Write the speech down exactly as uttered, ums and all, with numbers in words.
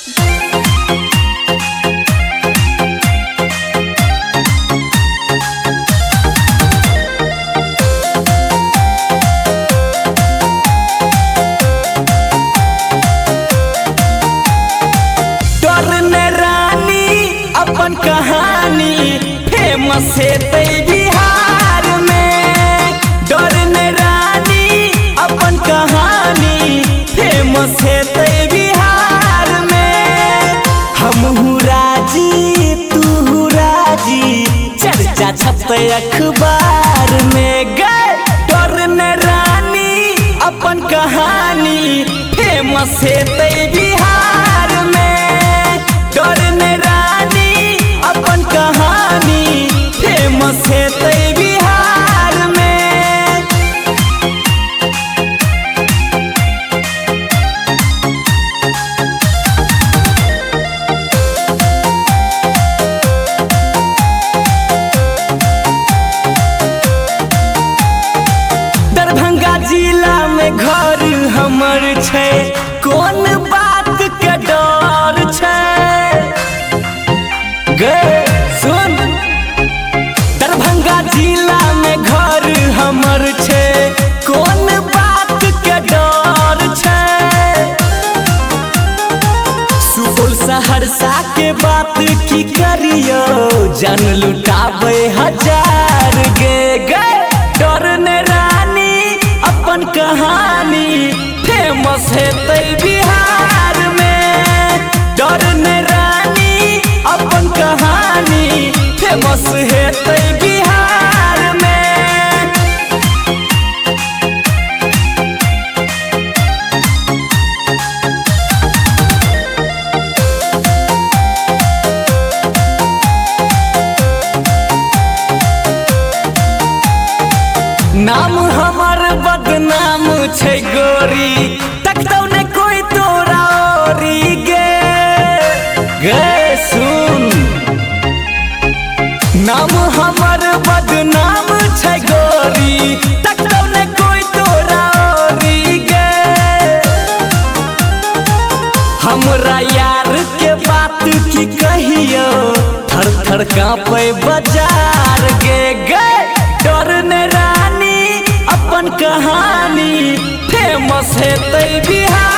अपन कहानी फेमस है ते बिहार में। डरने रानी अपन कहानी फेमस है ते बिहार में। हम राजी तू राजी चर्चा छपे अखबार में। गए डरने रानी अपन कहानी फेमस है ते बिहार में। डरने रानी अपन कहानी फेमस है ते बिहार में। दरभंगा जिला में घर हमर छै, कौन बात के डर छै। सुन दरभंगा जिला में घर हमर छै, कौन बात के डर छै। सुपौल सहरसा के बात की करियो, जान लुटावे हजार गे। गए डरने रानी अपन कहानी फेमस है ते बिहार में। डरने रानी अपन कहानी फेमस है ते बिहार में। नाम हमर बदनाम छै गोरी, तकतौ ने कोई तोरा ओरी गे। गे सुन नाम हमर बदनाम छै गोरी, तकतौ ने कोई तोरा ओरी गे। हमरा यार के बात की कहियो, थर थर कांपे बाजार गे। गए डरने रानी अपन कहानी फेमस है ते बिहार